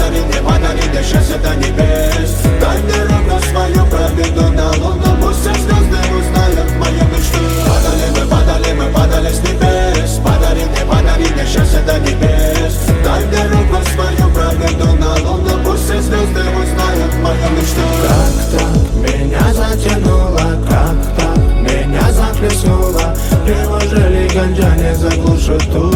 подари мне счастье до небес. Дай мне руку свою, проведу на луну, пусть все звезды узнают мою мечту. Мы падали с небес. Подари мне счастье до небес. Дай мне руку свою, проведу на луну, пусть все звезды узнают мою мечту. Как так меня затянуло, как так меня захлестнуло. Неужели ганджа не заглушит ту?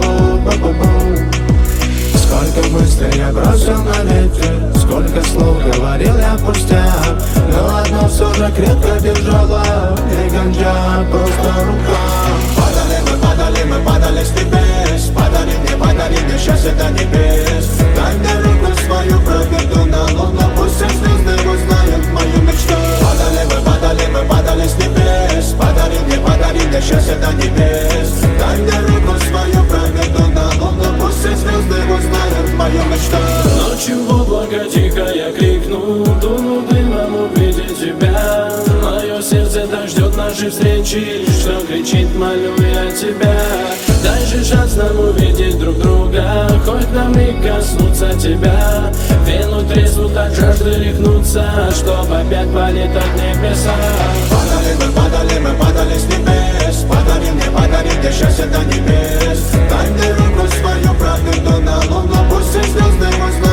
Сколько мыслей я бросил на ветер, сколько слов говорил я пустяк. Но одно все же крепко держала, и ганджа просто рука. Мы падали с небес. Подари мне счастье до небес. Дай мне руку свою, проведу на луну, пусть все звезды узнают мою мечту. Мы падали с небес. Подари мне счастье до небес. Дай мне руку свою, проведу на луну, пусть все звезды узнают мою мечту. Ночью в облако тихо я крикну, дуну дымом увидеть тебя. Мое сердце так ждет нашей встречи, что кричит, молю я тебя. Дай же шанс нам увидеть друг друга, хоть на миг коснуться тебя. Вену треснут от жажды рехнуться, чтоб опять полетать небеса. Мы падали с небес. Подари мне счастье до небес. Дай мне руку свою, проведу на луну, пусть все звезды узнают